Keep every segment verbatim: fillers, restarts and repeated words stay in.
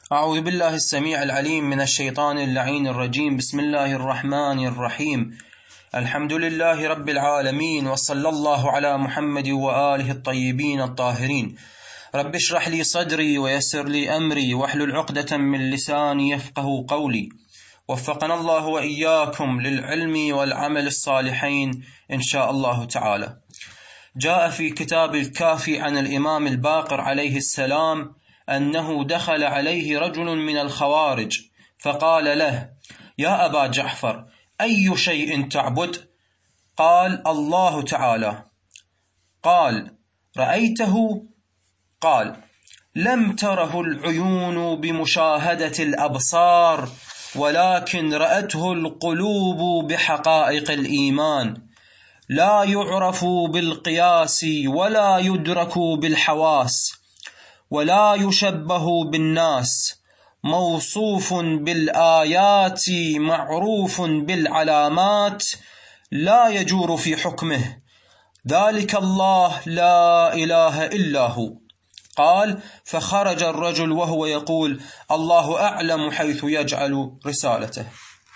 أعوذ بالله السميع العليم من الشيطان اللعين الرجيم. بسم الله الرحمن الرحيم. الحمد لله رب العالمين، وصلى الله على محمد وآله الطيبين الطاهرين. رب اشرح لي صدري ويسر لي أمري واحلل عقدة من لساني يفقه قولي. وفقنا الله وإياكم للعلم والعمل الصالحين إن شاء الله تعالى. جاء في كتاب الكافي عن الإمام الباقر عليه السلام أنه دخل عليه رجل من الخوارج فقال له: يا أبا جعفر، أي شيء تعبد؟ قال: الله تعالى. قال: رأيته؟ قال: لم تره العيون بمشاهدة الأبصار، ولكن رأته القلوب بحقائق الإيمان، لا يعرف بالقياس ولا يدرك بالحواس، ولا يشبه بالناس، موصوف بالآيات معروف بالعلامات، لا يجور في حكمه، ذلك الله لا إله إلا هو. قال: فخرج الرجل وهو يقول: الله أعلم حيث يجعل رسالته.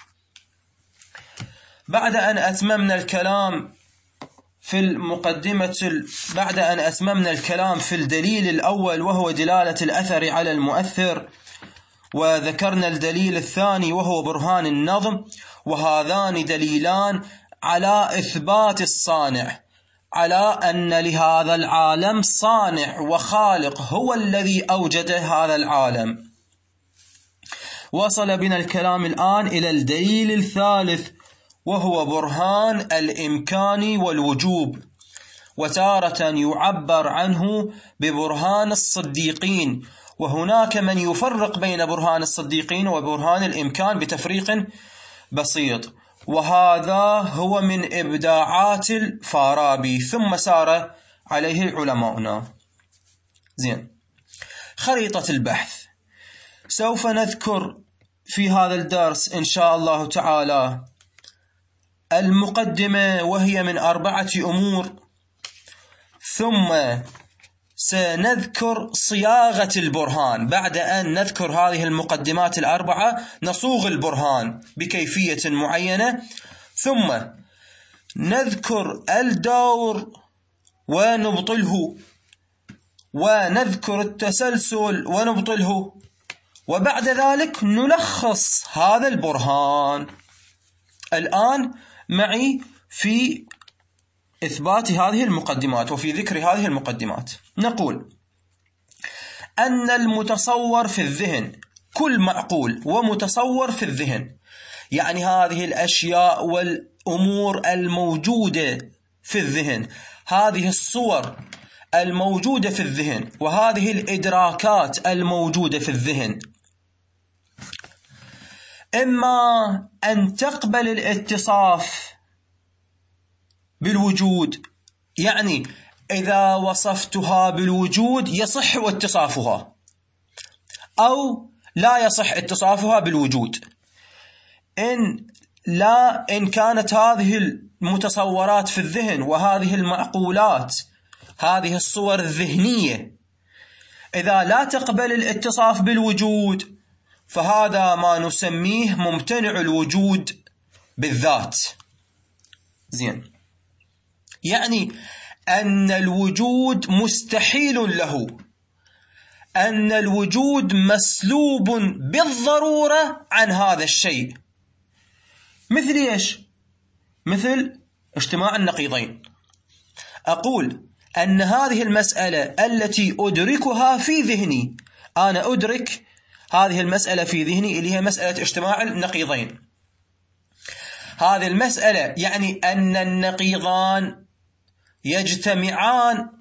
بعد أن أتممنا الكلام في المقدمة بعد أن أتممنا الكلام في الدليل الأول وهو دلالة الأثر على المؤثر، وذكرنا الدليل الثاني وهو برهان النظم، وهذان دليلان على إثبات الصانع، على أن لهذا العالم صانع وخالق هو الذي أوجد هذا العالم. وصل بنا الكلام الآن إلى الدليل الثالث وهو برهان الإمكان والوجوب، وتارة يعبر عنه ببرهان الصديقين، وهناك من يفرق بين برهان الصديقين وبرهان الإمكان بتفريق بسيط، وهذا هو من إبداعات الفارابي ثم سار عليه علماؤنا. زين، خريطة البحث سوف نذكر في هذا الدرس إن شاء الله تعالى المقدمة، وهي من أربعة أمور، ثم سنذكر صياغة البرهان. بعد أن نذكر هذه المقدمات الأربعة نصوغ البرهان بكيفية معينة، ثم نذكر الدور ونبطله، ونذكر التسلسل ونبطله، وبعد ذلك نلخص هذا البرهان. الآن معي في إثبات هذه المقدمات وفي ذكر هذه المقدمات. نقول أن المتصور في الذهن، كل معقول ومتصور في الذهن، يعني هذه الأشياء والأمور الموجودة في الذهن، هذه الصور الموجودة في الذهن، وهذه الإدراكات الموجودة في الذهن، إما أن تقبل الاتصاف بالوجود، يعني إذا وصفتها بالوجود يصح اتصافها، أو لا يصح اتصافها بالوجود. إن لا إن كانت هذه المتصورات في الذهن وهذه المعقولات، هذه الصور الذهنية، إذا لا تقبل الاتصاف بالوجود، فهذا ما نسميه ممتنع الوجود بالذات. زين، يعني أن الوجود مستحيل له، أن الوجود مسلوب بالضرورة عن هذا الشيء. مثل إيش؟ مثل اجتماع النقيضين. أقول أن هذه المسألة التي أدركها في ذهني، أنا أدرك هذه المسألة في ذهني اللي هي مسألة اجتماع النقيضين. هذه المسألة يعني أن النقيضان يجتمعان،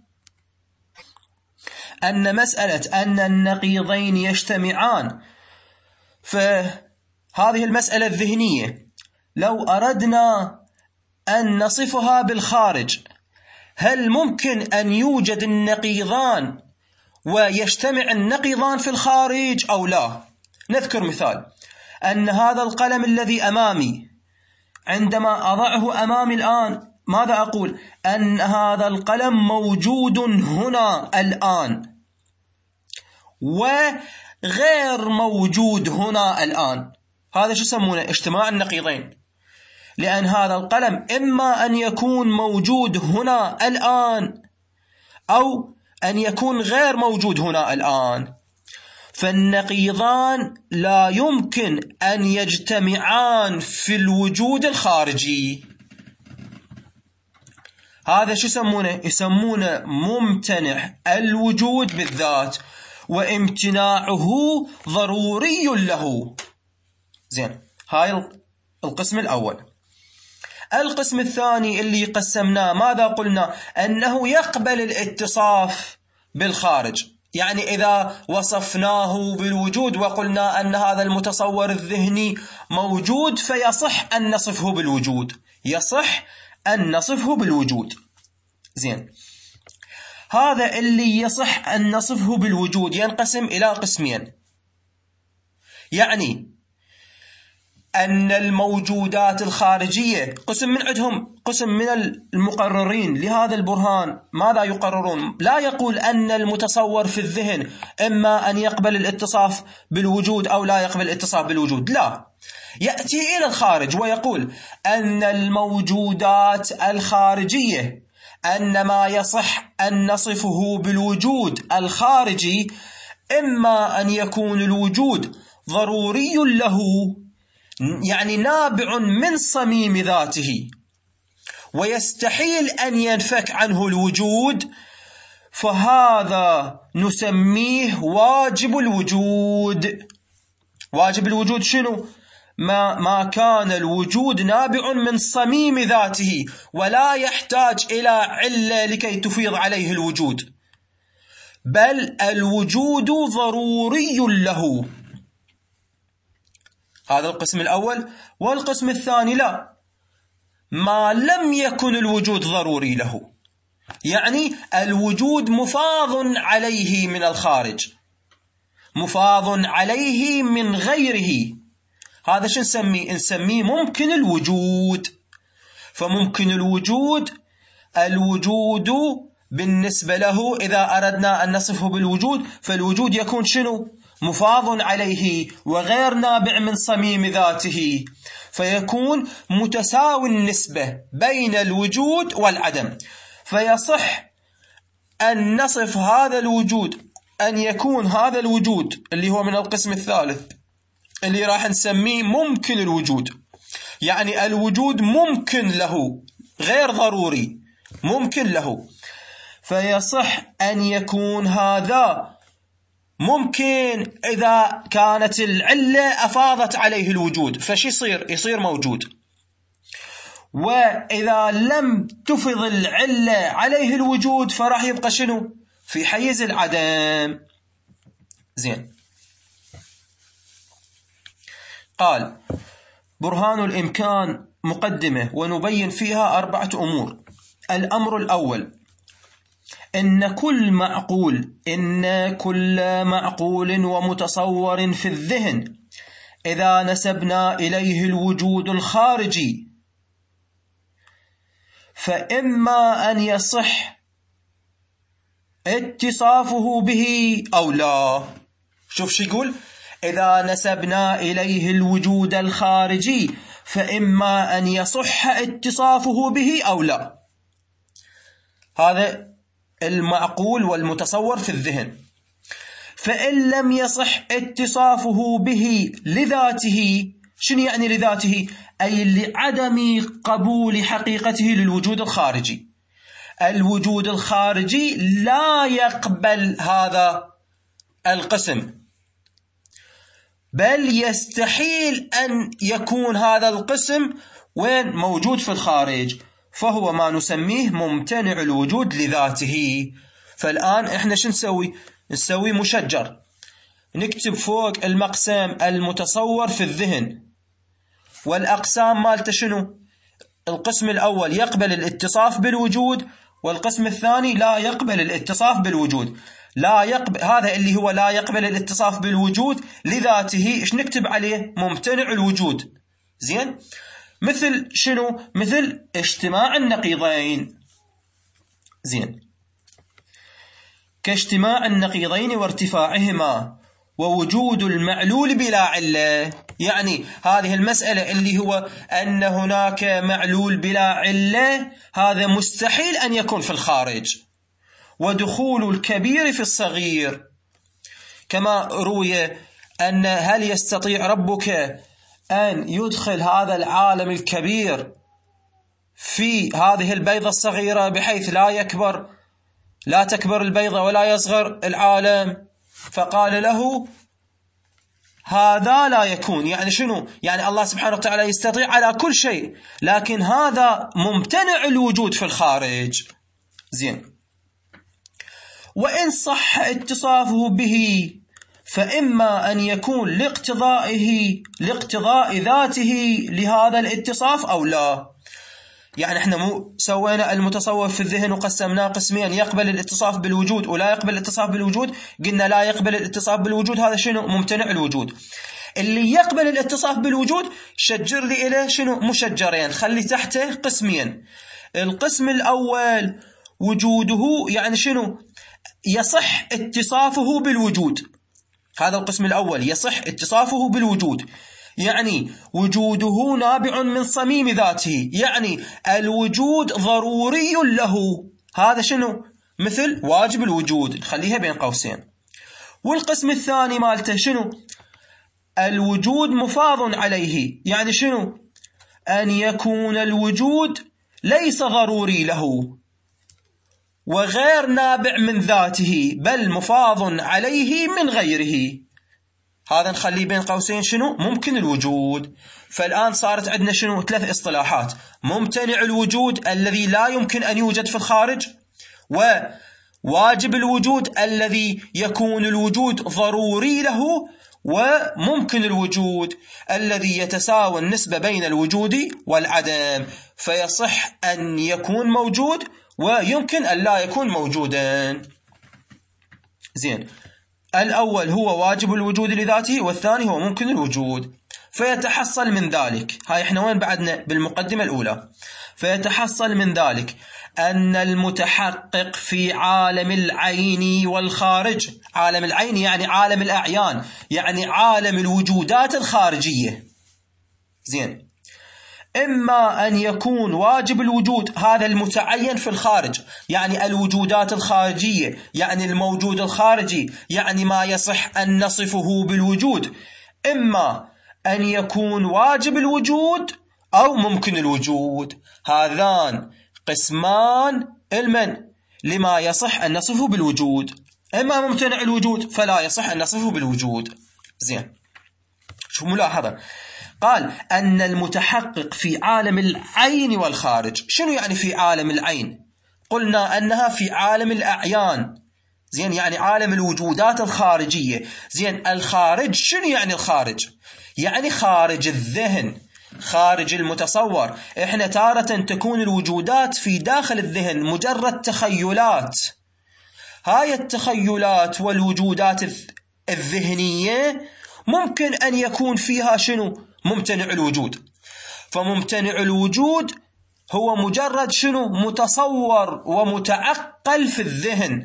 أن مسألة أن النقيضين يجتمعان، فهذه المسألة الذهنية لو أردنا أن نصفها بالخارج، هل ممكن أن يوجد النقيضان ويجتمع النقيضان في الخارج أو لا؟ نذكر مثال، أن هذا القلم الذي أمامي عندما أضعه أمامي الآن، ماذا أقول؟ أن هذا القلم موجود هنا الآن، غير موجود هنا الآن. هذا شو يسمونه؟ اجتماع النقيضين. لأن هذا القلم إما أن يكون موجود هنا الآن أو أن يكون غير موجود هنا الآن، فالنقيضان لا يمكن أن يجتمعان في الوجود الخارجي. هذا شو يسمونه؟ يسمونه ممتنع الوجود بالذات، وامتناعه ضروري له. زين، هاي القسم الأول. القسم الثاني اللي قسمناه ماذا قلنا؟ أنه يقبل الاتصاف بالخارج. يعني إذا وصفناه بالوجود وقلنا أن هذا المتصور الذهني موجود، فيصح أن نصفه بالوجود، يصح أن نصفه بالوجود. زين، هذا اللي يصح أن نصفه بالوجود ينقسم إلى قسمين. يعني أن الموجودات الخارجية قسم من عندهم، قسم من المقررين لهذا البرهان ماذا يقررون؟ لا يقول أن المتصور في الذهن إما أن يقبل الاتصاف بالوجود أو لا يقبل الاتصاف بالوجود، لا، يأتي إلى الخارج ويقول أن الموجودات الخارجية، أن ما يصح أن نصفه بالوجود الخارجي إما أن يكون الوجود ضروري له، يعني نابع من صميم ذاته ويستحيل أن ينفك عنه الوجود، فهذا نسميه واجب الوجود. واجب الوجود شنو؟ ما, ما كان الوجود نابع من صميم ذاته ولا يحتاج إلى علة لكي تفيض عليه الوجود، بل الوجود ضروري له. هذا القسم الأول. والقسم الثاني لا، ما لم يكن الوجود ضروري له، يعني الوجود مفاض عليه من الخارج، مفاض عليه من غيره، هذا شو نسميه؟ نسميه ممكن الوجود. فممكن الوجود، الوجود بالنسبة له إذا أردنا أن نصفه بالوجود فالوجود يكون شنو؟ مفاض عليه وغير نابع من صميم ذاته، فيكون متساوي النسبة بين الوجود والعدم. فيصح أن نصف هذا الوجود أن يكون هذا الوجود اللي هو من القسم الثالث اللي راح نسميه ممكن الوجود، يعني الوجود ممكن له غير ضروري، ممكن له. فيصح أن يكون هذا ممكن إذا كانت العلة أفاضت عليه الوجود، فش يصير؟ يصير موجود. وإذا لم تفض العلة عليه الوجود فراح يبقى شنو؟ في حيز العدم. زين، قال برهان الإمكان مقدمة ونبين فيها أربعة أمور. الأمر الأول: إن كل معقول إن كل معقول ومتصور في الذهن إذا نسبنا إليه الوجود الخارجي فإما أن يصح اتصافه به أو لا. شوف شو يقول: إذا نسبنا إليه الوجود الخارجي فإما أن يصح اتصافه به أو لا. هذا المعقول والمتصور في الذهن. فإن لم يصح اتصافه به لذاته، شنو يعني لذاته؟ أي لعدم قبول حقيقته للوجود الخارجي. الوجود الخارجي لا يقبل هذا القسم، بل يستحيل أن يكون هذا القسم وين موجود في الخارج، فهو ما نسميه ممتنع الوجود لذاته. فالآن إحنا شو نسوي؟ نسوي مشجر، نكتب فوق المقسم المتصور في الذهن، والأقسام مالته شنو؟ القسم الأول يقبل الاتصاف بالوجود، والقسم الثاني لا يقبل الاتصاف بالوجود. لا يقبل، هذا اللي هو لا يقبل الاتصاف بالوجود لذاته، إيش نكتب عليه؟ ممتنع الوجود. زين، مثل شنو؟ مثل اجتماع النقيضين. زين، كاجتماع النقيضين وارتفاعهما ووجود المعلول بلا علة. يعني هذه المسألة اللي هو أن هناك معلول بلا علة هذا مستحيل أن يكون في الخارج. ودخول الكبير في الصغير، كما روي أن هل يستطيع ربك أن يدخل هذا العالم الكبير في هذه البيضة الصغيرة بحيث لا يكبر لا تكبر البيضة ولا يصغر العالم؟ فقال له هذا لا يكون. يعني شنو؟ يعني الله سبحانه وتعالى يستطيع على كل شيء، لكن هذا ممتنع الوجود في الخارج. زين. وإن صح اتصافه به فإما أن يكون لاقتضائه لاقتضاء ذاته لهذا الاتصاف أو لا. يعني احنا مو سوينا المتصور في الذهن وقسمناه قسمين، يقبل الاتصاف بالوجود ولا يقبل الاتصاف بالوجود. قلنا لا يقبل الاتصاف بالوجود هذا شنو؟ ممتنع الوجود. اللي يقبل الاتصاف بالوجود شجر لي إليه شنو؟ مشجرين، خلي تحته قسمين. القسم الأول وجوده، يعني شنو؟ يصح اتصافه بالوجود. هذا القسم الأول، يصح اتصافه بالوجود، يعني وجوده نابع من صميم ذاته، يعني الوجود ضروري له. هذا شنو؟ مثل واجب الوجود، نخليها بين قوسين. والقسم الثاني مالته شنو؟ الوجود مفاض عليه، يعني شنو؟ أن يكون الوجود ليس ضروري له وغير نابع من ذاته، بل مفاض عليه من غيره. هذا نخليه بين قوسين شنو؟ ممكن الوجود. فالآن صارت عندنا شنو؟ ثلاث اصطلاحات: ممتنع الوجود الذي لا يمكن أن يوجد في الخارج، وواجب الوجود الذي يكون الوجود ضروري له، وممكن الوجود الذي يتساوى النسبة بين الوجود والعدم، فيصح أن يكون موجود ويمكن أن لا يكون موجودا. زين. الأول هو واجب الوجود لذاته، والثاني هو ممكن الوجود. فيتحصل من ذلك، هاي احنا وين بعدنا؟ بالمقدمة الأولى. فيتحصل من ذلك أن المتحقق في عالم العين والخارج، عالم العين يعني عالم الأعيان، يعني عالم الوجودات الخارجية. زين. إما أن يكون واجب الوجود، هذا المتعين في الخارج، يعني الوجودات الخارجية، يعني الموجود الخارجي، يعني ما يصح أن نصفه بالوجود. إما أن يكون واجب الوجود أو ممكن الوجود. هذان قسمان المن لما يصح أن نصفه بالوجود. إما ممتنع الوجود فلا يصح أن نصفه بالوجود. زين. شو ملاحظة؟ قال أن المتحقق في عالم العين والخارج. شنو يعني في عالم العين؟ قلنا أنها في عالم الأعيان. زين، يعني عالم الوجودات الخارجية. زين، الخارج شنو يعني الخارج؟ يعني خارج الذهن، خارج المتصور. احنا تارة تكون الوجودات في داخل الذهن مجرد تخيلات. هاي التخيلات والوجودات الذهنية ممكن أن يكون فيها شنو؟ ممتنع الوجود. فممتنع الوجود هو مجرد شنو؟ متصور ومتعقل في الذهن.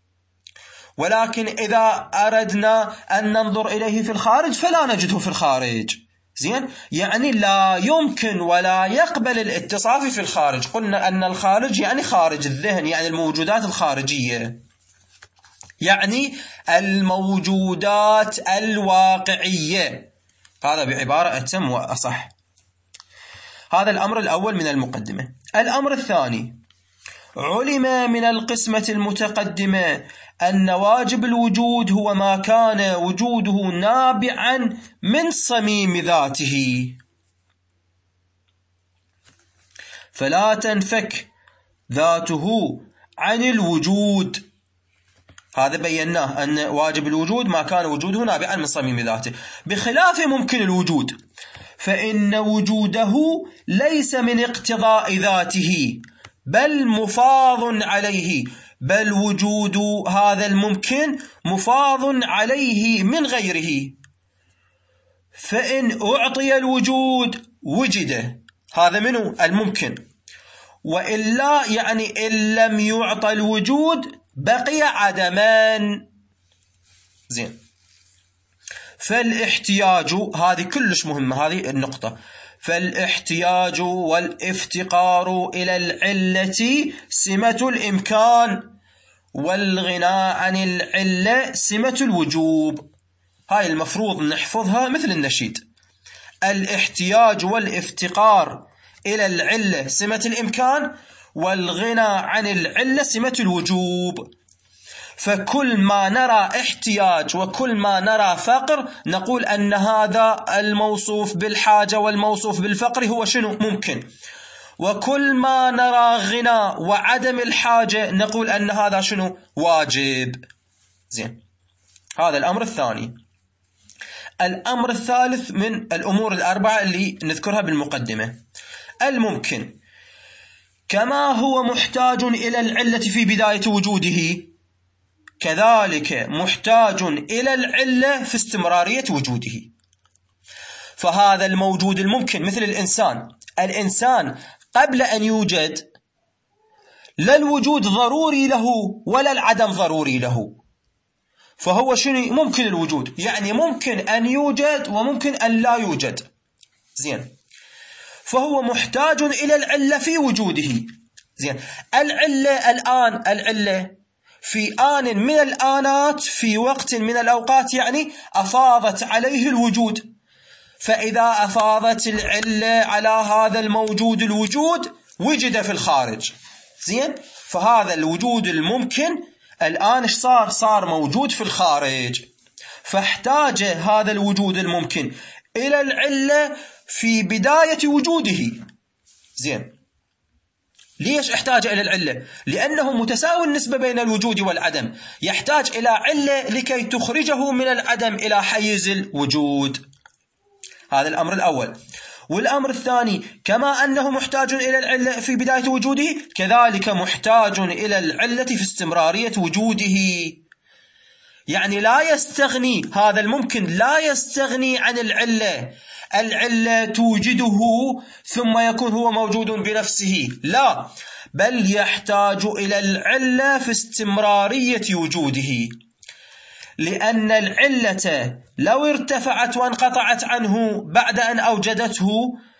ولكن إذا أردنا أن ننظر إليه في الخارج فلا نجده في الخارج. زين، يعني لا يمكن ولا يقبل الاتصاف في الخارج. قلنا أن الخارج يعني خارج الذهن، يعني الموجودات الخارجية، يعني الموجودات الواقعية. هذا بعبارة أتم وأصح. هذا الأمر الأول من المقدمة. الأمر الثاني: علم من القسمة المتقدمة أن واجب الوجود هو ما كان وجوده نابعا من صميم ذاته، فلا تنفك ذاته عن الوجود. هذا بيناه أن واجب الوجود ما كان وجوده نابعا من صميم ذاته، بخلاف ممكن الوجود، فإن وجوده ليس من اقتضاء ذاته بل مفاض عليه، بل وجود هذا الممكن مفاض عليه من غيره. فإن أعطي الوجود وجد، هذا منه الممكن، وإلا يعني إن لم يعطى الوجود بقي عدمان. زين، فالاحتياج، هذه كلش مهمة هذه النقطة، فالاحتياج والافتقار إلى العلة سمة الإمكان، والغناء عن العلة سمة الوجوب. هاي المفروض نحفظها مثل النشيد. الاحتياج والافتقار إلى العلة سمة الإمكان، والغنى عن العلة سمة الوجوب. فكل ما نرى احتياج وكل ما نرى فقر نقول أن هذا الموصوف بالحاجة والموصوف بالفقر هو شنو؟ ممكن. وكل ما نرى غنى وعدم الحاجة نقول أن هذا شنو؟ واجب. زين، هذا الأمر الثاني. الأمر الثالث من الأمور الأربعة اللي نذكرها بالمقدمة، الممكن كما هو محتاج إلى العلة في بداية وجوده، كذلك محتاج إلى العلة في استمرارية وجوده. فهذا الموجود الممكن مثل الإنسان، الإنسان قبل أن يوجد لا الوجود ضروري له ولا العدم ضروري له، فهو شنو؟ ممكن الوجود، يعني ممكن أن يوجد وممكن أن لا يوجد. زين، فهو محتاج إلى العلة في وجوده. زين، العلة الآن، العلة في آن من الآنات، في وقت من الأوقات يعني أفاضت عليه الوجود، فإذا أفاضت العلة على هذا الموجود الوجود وجد في الخارج. زين، فهذا الوجود الممكن الآن إيش صار؟ صار موجود في الخارج، فاحتاج هذا الوجود الممكن إلى العلة في بداية وجوده. زين، ليش احتاج إلى العلة؟ لأنه متساوي النسبة بين الوجود والعدم، يحتاج إلى علة لكي تخرجه من العدم إلى حيز الوجود. هذا الأمر الأول. والأمر الثاني، كما أنه محتاج إلى العلة في بداية وجوده كذلك محتاج إلى العلة في استمرارية وجوده. يعني لا يستغني هذا الممكن، لا يستغني عن العلة، العلة توجده ثم يكون هو موجود بنفسه، لا، بل يحتاج إلى العلة في استمرارية وجوده، لأن العلة لو ارتفعت وانقطعت عنه بعد أن أوجدته،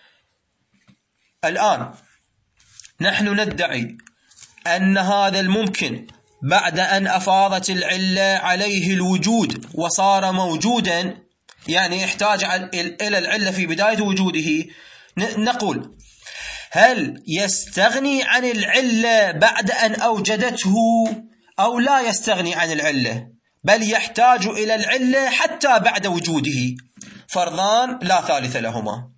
الآن نحن ندعي أن هذا الممكن بعد أن أفاضت العلة عليه الوجود وصار موجودا، يعني يحتاج إلى العلة في بداية وجوده، نقول هل يستغني عن العلة بعد أن أوجدته أو لا يستغني عن العلة، بل يحتاج إلى العلة حتى بعد وجوده؟ فرضان لا ثالث لهما.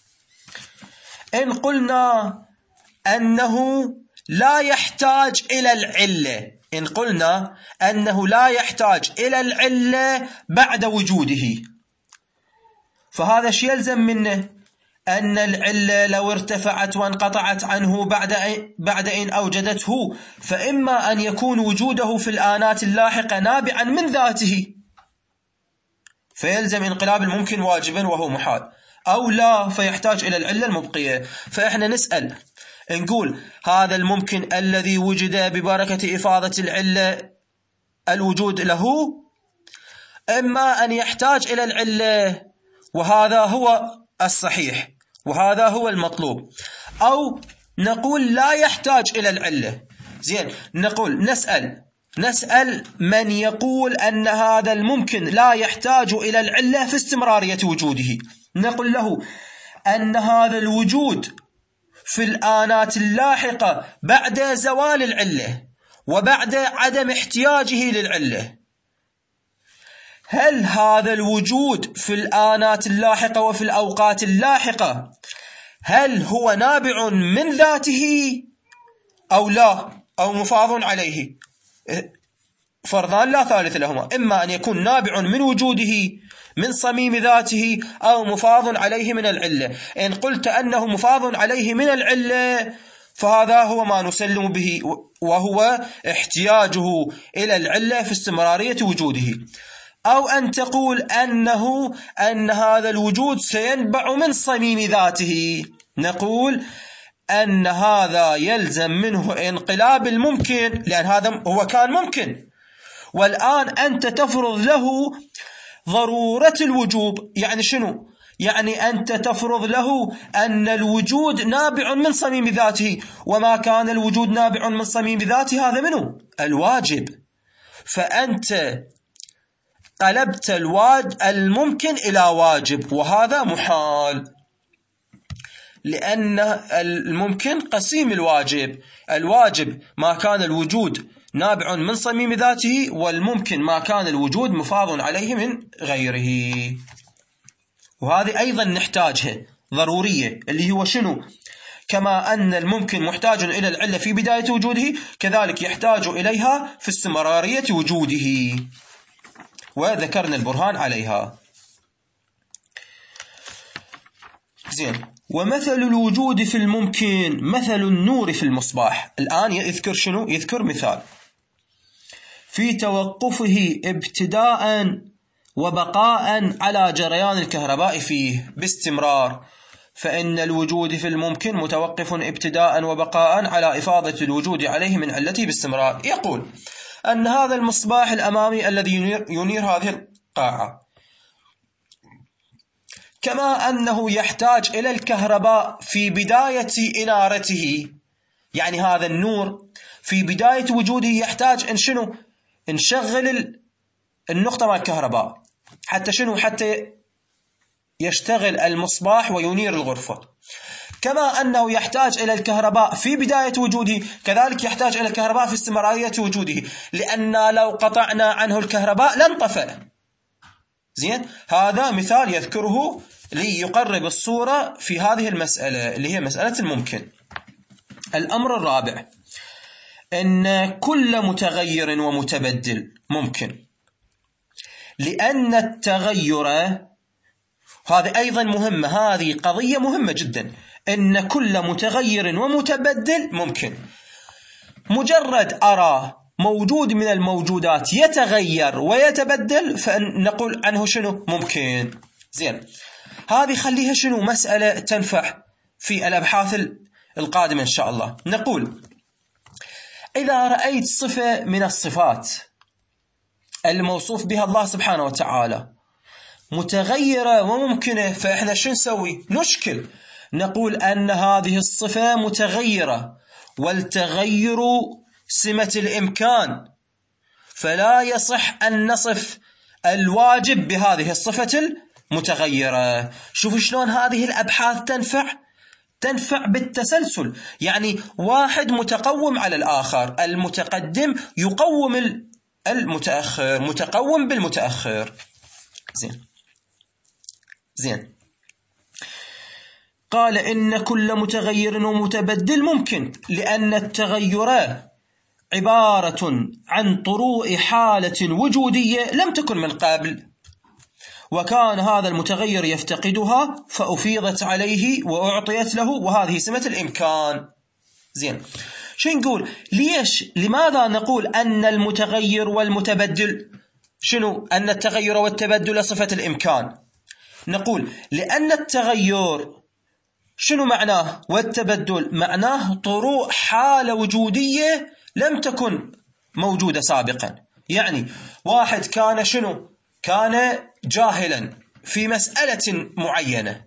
إن قلنا أنه لا يحتاج إلى العلة، إن قلنا أنه لا يحتاج إلى العلة بعد وجوده، فهذا شيء يلزم منه أن العلة لو ارتفعت وانقطعت عنه بعد بعد إن أوجدته، فإما أن يكون وجوده في الآنات اللاحقة نابعا من ذاته فيلزم انقلاب الممكن واجبا وهو محال، أو لا فيحتاج إلى العلة المبقية. فإحنا نسأل نقول هذا الممكن الذي وجد ببركة إفاضة العلة الوجود له، إما أن يحتاج إلى العلة وهذا هو الصحيح وهذا هو المطلوب، أو نقول لا يحتاج إلى العلة. زين، نقول نسأل نسأل من يقول أن هذا الممكن لا يحتاج إلى العلة في استمرارية وجوده، نقول له أن هذا الوجود في الآنات اللاحقة بعد زوال العلة وبعد عدم احتياجه للعلة، هل هذا الوجود في الآنات اللاحقة وفي الأوقات اللاحقة هل هو نابع من ذاته أو لا، أو مفاض عليه؟ فرضان لا ثالث لهما، إما أن يكون نابع من وجوده من صميم ذاته أو مفاض عليه من العلة. إن قلت أنه مفاض عليه من العلة فهذا هو ما نسلم به، وهو احتياجه إلى العلة في استمرارية وجوده. أو أن تقول أنه أن هذا الوجود سينبع من صميم ذاته، نقول أن هذا يلزم منه انقلاب الممكن، لأن هذا هو كان ممكن، والآن أنت تفرض له ضرورة الوجوب. يعني شنو؟ يعني أنت تفرض له أن الوجود نابع من صميم ذاته، وما كان الوجود نابع من صميم ذاته هذا منه الواجب. فأنت قلبت الواجب الممكن إلى واجب، وهذا محال، لأن الممكن قسيم الواجب. الواجب ما كان الوجود نابع من صميم ذاته، والممكن ما كان الوجود مفاض عليه من غيره. وهذه أيضا نحتاجها ضرورية، اللي هو شنو؟ كما أن الممكن محتاج إلى العلة في بداية وجوده، كذلك يحتاج إليها في استمرارية وجوده، وذكرنا البرهان عليها. زين. ومثل الوجود في الممكن مثل النور في المصباح. الآن يذكر شنو؟ يذكر مثال في توقفه ابتداء وبقاء على جريان الكهرباء فيه باستمرار، فإن الوجود في الممكن متوقف ابتداء وبقاء على إفاضة الوجود عليه من علته باستمرار. يقول أن هذا المصباح الأمامي الذي ينير, ينير هذه القاعة، كما أنه يحتاج إلى الكهرباء في بداية إنارته، يعني هذا النور في بداية وجوده يحتاج إن شنو؟ نشغل النقطة مع الكهرباء حتى شنو؟ حتى يشتغل المصباح وينير الغرفة. كما أنه يحتاج إلى الكهرباء في بداية وجوده، كذلك يحتاج إلى الكهرباء في استمرارية وجوده، لأن لو قطعنا عنه الكهرباء لانطفأ. زين. هذا مثال يذكره ليقرب الصورة في هذه المسألة اللي هي مسألة الممكن. الأمر الرابع أن كل متغير ومتبدل ممكن، لأن التغير، هذه أيضا مهمة، هذه قضية مهمة جدا، أن كل متغير ومتبدل ممكن. مجرد أرى موجود من الموجودات يتغير ويتبدل فنقول عنه شنو؟ ممكن. زين. هذه خليها شنو؟ مسألة تنفع في الأبحاث القادمة إن شاء الله. نقول إذا رأيت صفة من الصفات الموصوف بها الله سبحانه وتعالى متغيرة وممكنة، فإحنا شو نسوي؟ نشكل، نقول أن هذه الصفة متغيرة، والتغير سمة الإمكان، فلا يصح أن نصف الواجب بهذه الصفة المتغيرة. شوفوا شلون هذه الأبحاث تنفع تنفع بالتسلسل، يعني واحد متقوم على الآخر، المتقدم يقوم المتأخر، متقوم بالمتأخر. زين زين قال إن كل متغير ومتبدل ممكن، لأن التغير عبارة عن طروء حالة وجودية لم تكن من قبل، وكان هذا المتغير يفتقدها فأفيضت عليه وأعطيت له، وهذه سمة الإمكان. زين. شو نقول؟ ليش؟ لماذا نقول أن المتغير والمتبدل شنو؟ أن التغير والتبدل صفة الإمكان. نقول لأن التغير شنو معناه؟ والتبدل معناه طروء حالة وجودية لم تكن موجودة سابقا. يعني واحد كان شنو؟ كان جاهلا في مسألة معينة،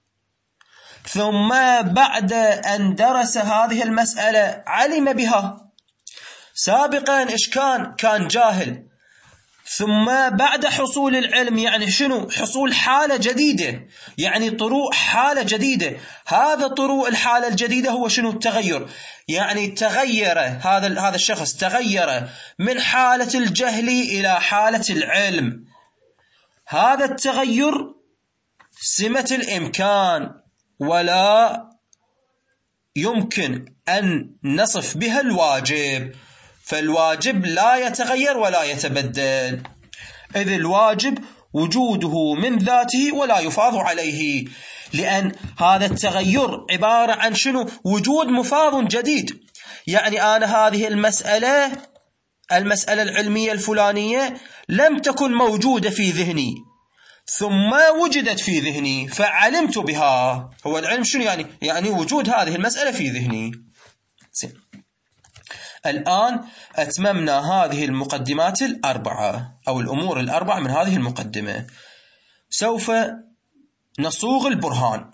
ثم بعد أن درس هذه المسألة علم بها. سابقا إيش كان؟ كان جاهل، ثم بعد حصول العلم يعني شنو؟ حصول حالة جديدة، يعني طروء حالة جديدة. هذا طروء الحالة الجديدة هو شنو؟ التغير. يعني تغير هذا هذا الشخص، تغير من حالة الجهل إلى حالة العلم. هذا التغير سمة الإمكان، ولا يمكن أن نصف بها الواجب، فالواجب لا يتغير ولا يتبدل، إذ الواجب وجوده من ذاته ولا يفاض عليه، لأن هذا التغير عبارة عن شنو؟ وجود مفاض جديد. يعني أنا هذه المسألة المسألة العلمية الفلانية لم تكن موجودة في ذهني، ثم وجدت في ذهني فعلمت بها. هو العلم شنو يعني؟ يعني وجود هذه المسألة في ذهني. الآن أتممنا هذه المقدمات الأربعة أو الأمور الأربعة من هذه المقدمة. سوف نصوغ البرهان.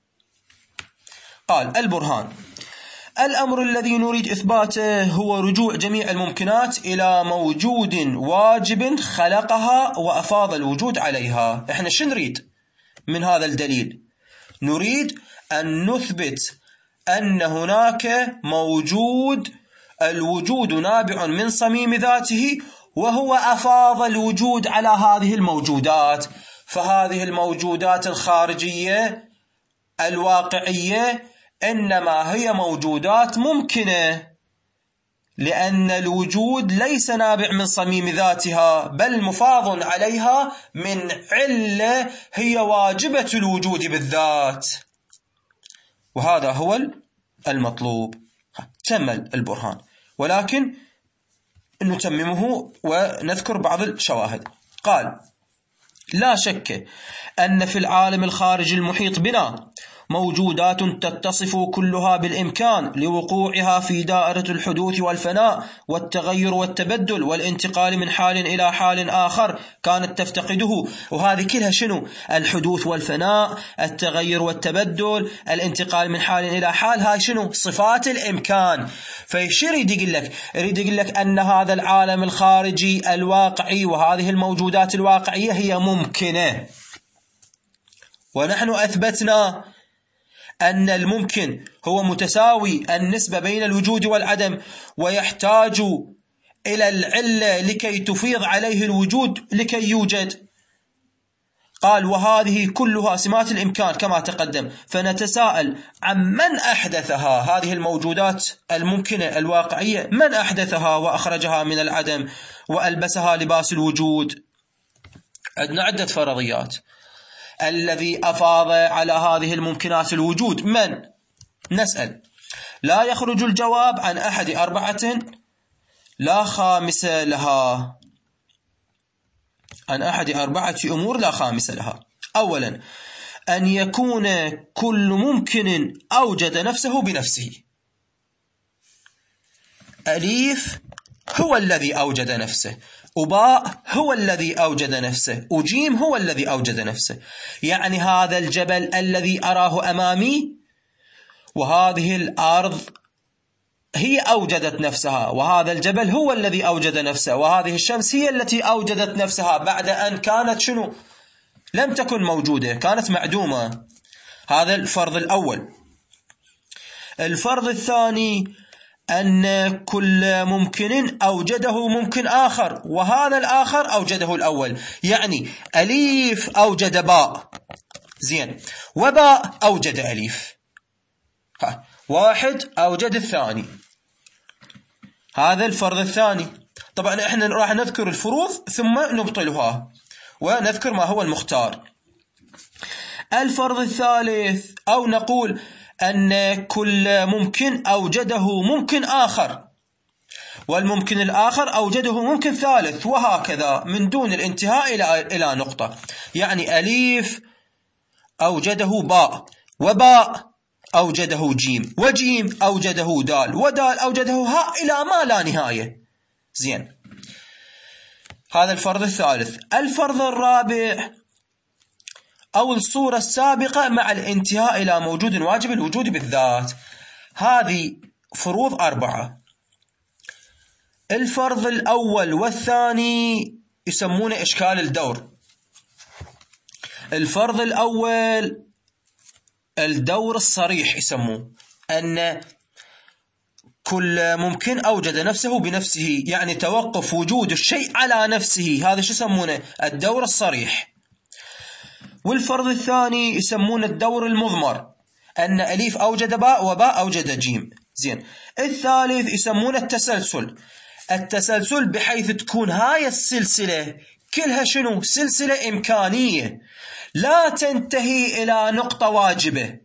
قال: البرهان: الأمر الذي نريد إثباته هو رجوع جميع الممكنات إلى موجود واجب خلقها وأفاض الوجود عليها. إحنا شو نريد من هذا الدليل؟ نريد أن نثبت أن هناك موجود، الوجود نابع من صميم ذاته، وهو أفاض الوجود على هذه الموجودات. فهذه الموجودات الخارجية الواقعية إنما هي موجودات ممكنة، لأن الوجود ليس نابع من صميم ذاتها، بل مفاض عليها من علة هي واجبة الوجود بالذات. وهذا هو المطلوب. كمل البرهان، ولكن نتممه ونذكر بعض الشواهد. قال: لا شك أن في العالم الخارجي المحيط بنا موجودات تتصف كلها بالإمكان لوقوعها في دائرة الحدوث والفناء والتغير والتبدل والانتقال من حال إلى حال آخر كانت تفتقده. وهذه كلها شنو؟ الحدوث والفناء، التغير والتبدل، الانتقال من حال إلى حال، هاي شنو؟ صفات الإمكان. فايش يريد يقول لك؟ يريد يقول لك أن هذا العالم الخارجي الواقعي وهذه الموجودات الواقعية هي ممكنة، ونحن أثبتنا أن الممكن هو متساوي النسبة بين الوجود والعدم، ويحتاج إلى العلة لكي تفيض عليه الوجود لكي يوجد. قال: وهذه كلها سمات الإمكان كما تقدم. فنتساءل عن من أحدثها هذه الموجودات الممكنة الواقعية؟ من أحدثها وأخرجها من العدم وألبسها لباس الوجود؟ عندنا عدة فرضيات. الذي أفاض على هذه الممكنات الوجود من؟ نسأل. لا يخرج الجواب عن أحد أربعة لا خامس لها، عن أحد أربعة أمور لا خامس لها. أولا، أن يكون كل ممكن أوجد نفسه بنفسه. أليف هو الذي أوجد نفسه، وباء هو الذي أوجد نفسه، وجيم هو الذي أوجد نفسه. يعني هذا الجبل الذي أراه أمامي وهذه الأرض هي أوجدت نفسها، وهذا الجبل هو الذي أوجد نفسه، وهذه الشمس هي التي أوجدت نفسها بعد أن كانت شنو؟ لم تكن موجودة، كانت معدومة. هذا الفرض الأول. الفرض الثاني أن كل ممكن أوجده ممكن آخر، وهذا الآخر أوجده الأول. يعني أليف أوجد باء، زين، وباء أوجد أليف. ها. واحد أوجد الثاني. هذا الفرض الثاني. طبعا احنا راح نذكر الفروض ثم نبطلها ونذكر ما هو المختار. الفرض الثالث، أو نقول أن كل ممكن أوجده ممكن آخر، والممكن الآخر أوجده ممكن ثالث، وهكذا من دون الانتهاء إلى إلى نقطة. يعني أليف أوجده باء، وباء أوجده جيم، وجيم أوجده دال، ودال أوجده هاء، إلى ما لا نهاية. زين، هذا الفرض الثالث. الفرض الرابع أو الصورة السابقة مع الانتهاء إلى موجود واجب الوجود بالذات. هذه فروض أربعة. الفرض الأول والثاني يسمونه إشكال الدور. الفرض الأول الدور الصريح يسموه، أن كل ممكن أوجد نفسه بنفسه، يعني توقف وجود الشيء على نفسه، هذا شو يسمونه؟ الدور الصريح. والفرض الثاني يسمونه الدور المضمر، أن أليف أوجد باء وباء أوجد جيم. زين. الثالث يسمونه التسلسل. التسلسل بحيث تكون هاي السلسلة كلها شنو؟ سلسلة إمكانية لا تنتهي إلى نقطة واجبة.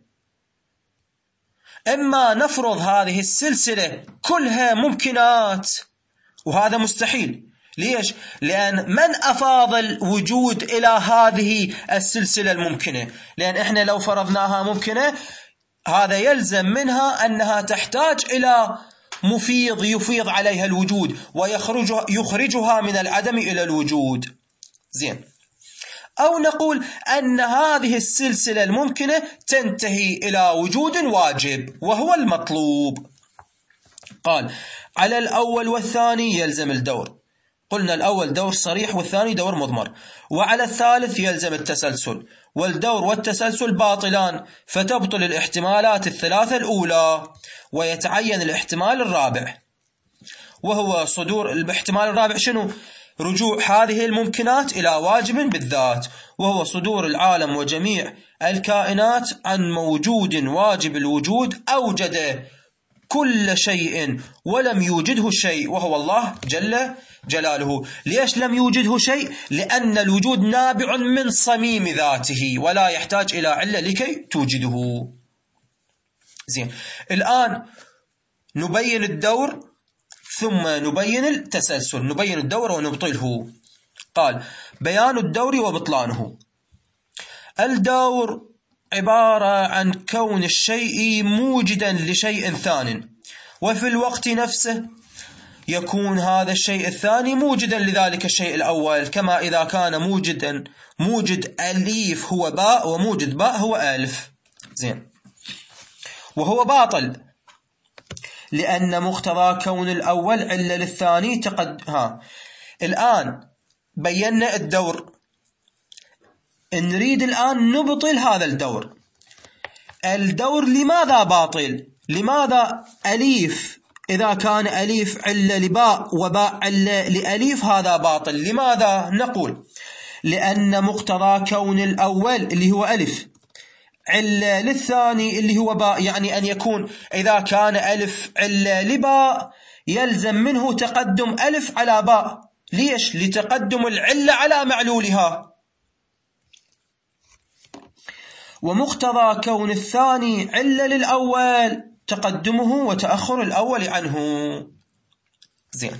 إما نفرض هذه السلسلة كلها ممكنات، وهذا مستحيل. ليش؟ لأن من أفاض الوجود إلى هذه السلسلة الممكنة؟ لأن إحنا لو فرضناها ممكنة هذا يلزم منها أنها تحتاج إلى مفيض يفيض عليها الوجود ويخرجها يخرجها من العدم إلى الوجود. زين. أو نقول أن هذه السلسلة الممكنة تنتهي إلى وجود واجب وهو المطلوب. قال على الأول والثاني يلزم الدور. قلنا الأول دور صريح والثاني دور مضمر. وعلى الثالث يلزم التسلسل، والدور والتسلسل باطلان، فتبطل الاحتمالات الثلاثة الأولى ويتعين الاحتمال الرابع، وهو صدور الاحتمال الرابع شنو؟ رجوع هذه الممكنات إلى واجب بالذات، وهو صدور العالم وجميع الكائنات عن موجود واجب الوجود أوجد كل شيء ولم يوجده شيء، وهو الله جل جلاله. ليش لم يوجده شيء؟ لأن الوجود نابع من صميم ذاته ولا يحتاج إلى علة لكي توجده. زين. الآن نبين الدور ثم نبين التسلسل. نبين الدور ونبطله. قال بيان الدور وبطلانه. الدور عبارة عن كون الشيء موجدا لشيء ثان، وفي الوقت نفسه يكون هذا الشيء الثاني موجدا لذلك الشيء الأول، كما إذا كان موجدا موجد أليف هو باء وموجد باء هو ألف. زين. وهو باطل لأن مقتضى كون الأول علة للثاني تقد ها. الآن بينا الدور، نريد الآن نبطل هذا الدور. الدور لماذا باطل؟ لماذا أليف إذا كان أليف علة لباء وباء علة لأليف هذا باطل؟ لماذا؟ نقول لأن مقتضى كون الأول اللي هو ألف علة للثاني اللي هو باء، يعني أن يكون إذا كان ألف علة لباء يلزم منه تقدم ألف على باء. ليش؟ لتقدم العلة على معلولها. ومقتضى كون الثاني علة للأول تقدمه وتأخر الأول عنه. زين.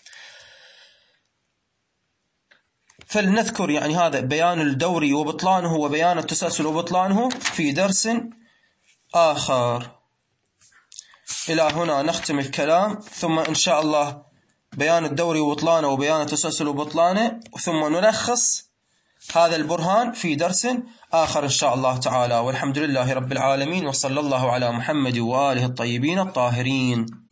فلنذكر يعني هذا بيان الدور وبطلانه وبيان التسلسل وبطلانه في درس آخر. إلى هنا نختم الكلام، ثم إن شاء الله بيان الدور وبطلانه وبيان التسلسل وبطلانه، ثم نلخص هذا البرهان في درس آخر إن شاء الله تعالى. والحمد لله رب العالمين، وصلى الله على محمد وآله الطيبين الطاهرين.